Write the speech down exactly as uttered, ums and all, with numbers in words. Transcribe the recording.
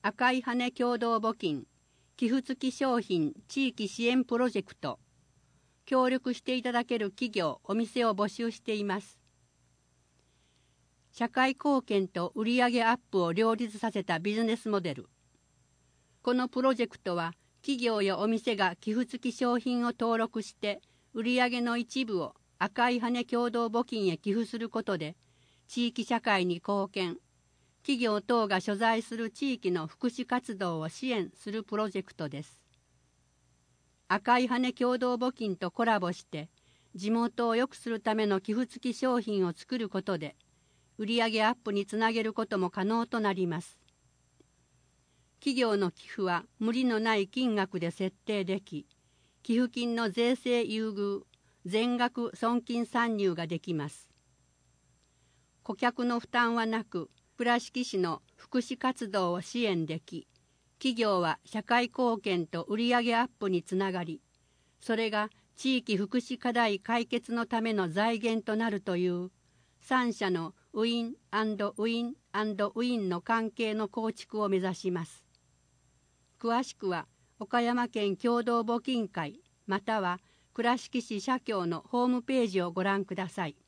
赤い羽共同募金寄付付き商品地域支援プロジェクト、協力していただける企業、お店を募集しています。社会貢献と売上アップを両立させたビジネスモデル。このプロジェクトは、企業やお店が寄付付き商品を登録して、売上の一部を赤い羽共同募金へ寄付することで、地域社会に貢献、企業等が所在する地域の福祉活動を支援するプロジェクトです。赤い羽共同募金とコラボして、地元を良くするための寄付付き商品を作ることで、売上アップにつなげることも可能となります。企業の寄付は無理のない金額で設定でき、寄付金の税制優遇、全額損金算入ができます。顧客の負担はなく、倉敷市の福祉活動を支援でき、企業は社会貢献と売上アップにつながり、それが地域福祉課題解決のための財源となるという、三者のウィン&ウィン&ウィンの関係の構築を目指します。詳しくは岡山県共同募金会または倉敷市社協のホームページをご覧ください。